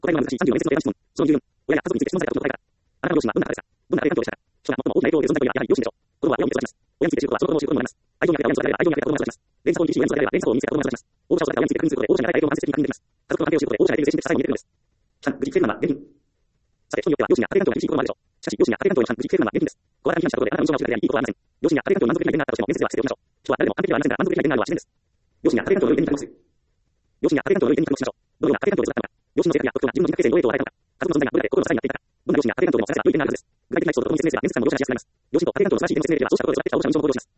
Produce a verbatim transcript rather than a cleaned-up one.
答えの難しいさんじゅうよん列の質問。そのじゅうよん、親や家族について質問されたことの答えから。あなたの両親はどんな方ですか？どんな家庭環境でしたか？人が最も大きな影響を受ける存在といえば、やはり両親でしょう。子供は親を見て育ちます。親について知ることはその子供を知ることになります。愛情にあふれた親に育てれば愛情にあふれた子供が育ちます。連鎖に厳しい親に育てれば連鎖を見つけた子供が育ちます。応募者を育てた親について確認することで、応募者に与えた影響を間接的に確認できます。家族の関係を知ることで、応募者が得る精神的支えに見えてくるのです。さん、無事生徒なのは現金。さて、人によっては両親や家庭環境が厳しいこともあるでしょう。しかし、両親や家庭環境の無事生徒なのは現金です。小型に避難したことで、あなたの無償が失われたり、いいことはありません。両親や家庭環境に満足できない点があったとしても、面接では伏せておきましょう。人は誰でも完璧ではありませんが、満足できない点があるのは自然です。両親や家庭環境を良い点に着目する。両親や家庭環境を良い点に着目しましょう。どのような家庭環境を育ったのか。両親の性格や特徴が自分の人格形成にどう影響を与えたのか。家族の存在がどれだけ心の支えになっていたか。どんな両親や家庭環境でもそれらし良い点があるはずです。具体的なエピソードとともに説明すれば面接官も両者に知らせられます。両親と家庭環境の素晴らしい点の説明できれば、そうした家族を育てきた応募者の印象を向上します。